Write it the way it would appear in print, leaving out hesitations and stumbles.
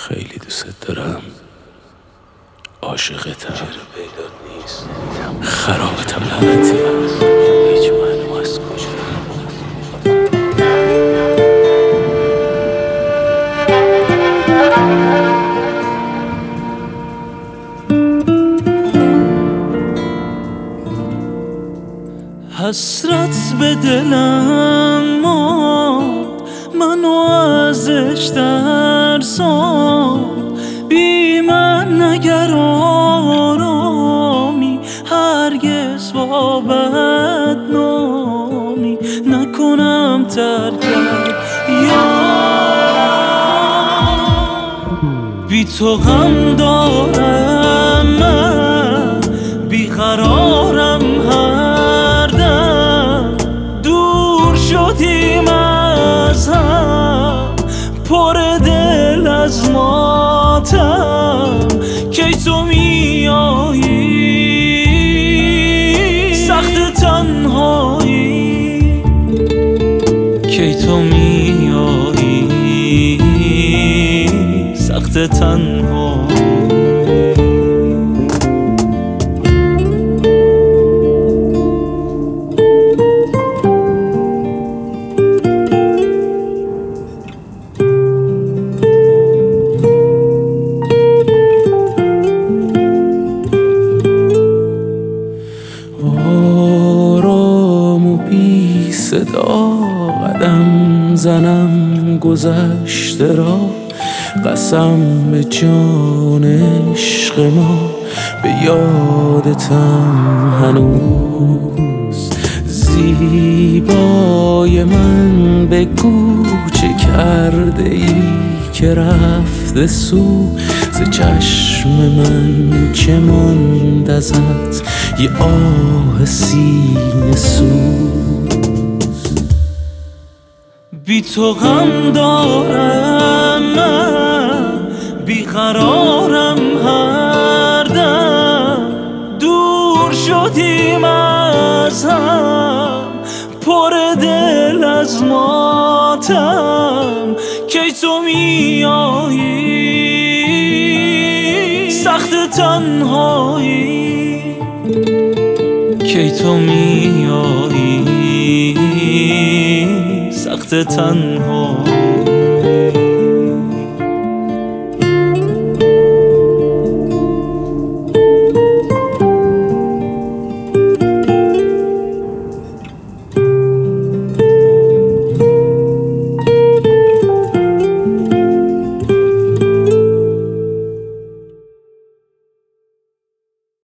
خیلی دوست دارم، عاشقتم، خرابتم لعنتی. هیچ معلوم از کجا حسرت به دلم ماند، منو ازش ترسان. بی من نگر آرامی، هرگز با بدنامی نکنم ترکت. یا بی تو غم دارم من، بیقرارم هر دم. دور شدیم از هم، پر دل از ماتم. کی تو میایی سخت تنهایی، کی تو میایی سخت تنهایی. آرام و بی صدا قدم زنم گذشته را، قسم به جان عشق ما، به یادتم هنوز. زیبای من بگو چه کرده ای که رفته سو، ز چشم من چه ماند ازت یه آه سینه سوز. بی تو غم دارم من، بیقرارم هر دم. دور شدیم از هم، پر دل از ماتم. کی تو میایی سخت تنهایی، کی تو میایی سخت تنهایی.